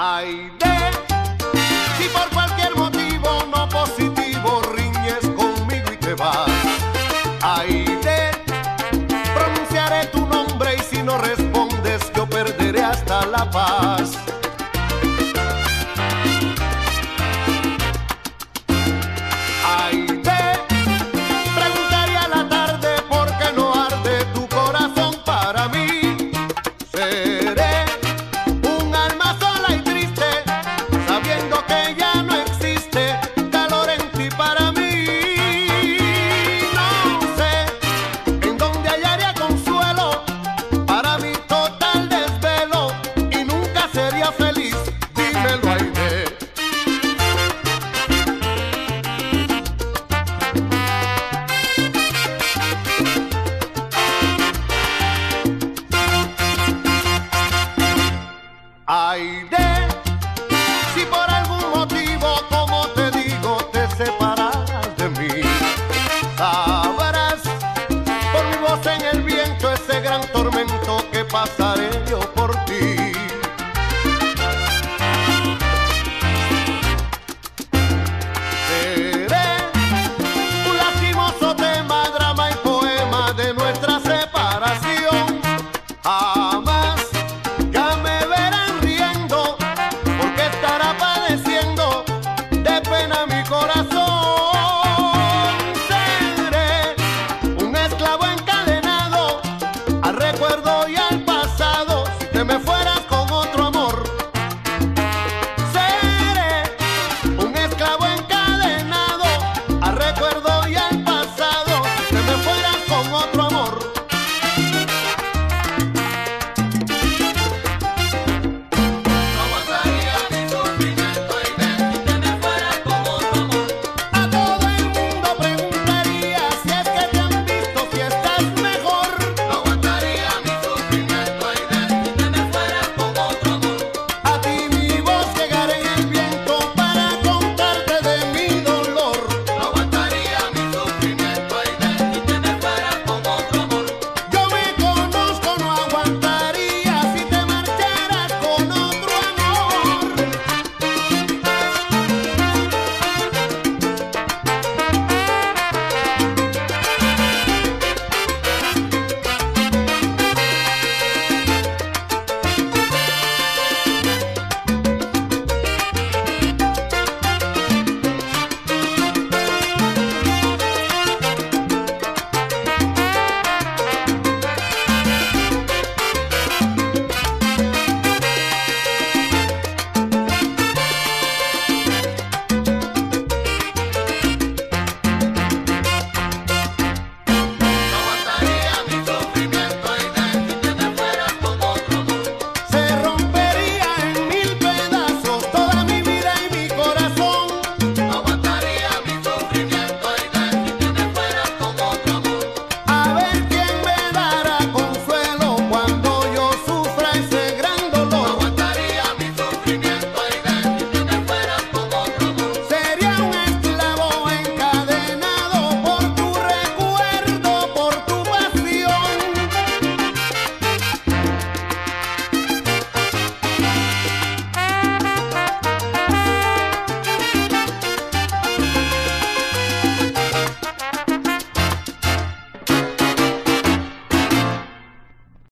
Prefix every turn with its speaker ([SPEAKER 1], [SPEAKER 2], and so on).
[SPEAKER 1] Aide, si por cualquier motivo no positivo riñes conmigo y te vas. Aide, pronunciaré tu nombre y si no respondes yo perderé hasta la paz. Aide, preguntaré a la tarde por qué no arde tu corazón para mí. Seré un alma sola y triste, sabiendo que ya no existe calor en ti para mí. No sé en dónde hallaría consuelo para mi total desvelo y nunca sería feliz. Dímelo, Aide. Aide, si por algún motivo, como te digo, te separas de mí, sabrás por mi voz en el viento ese gran tormento que pasaré.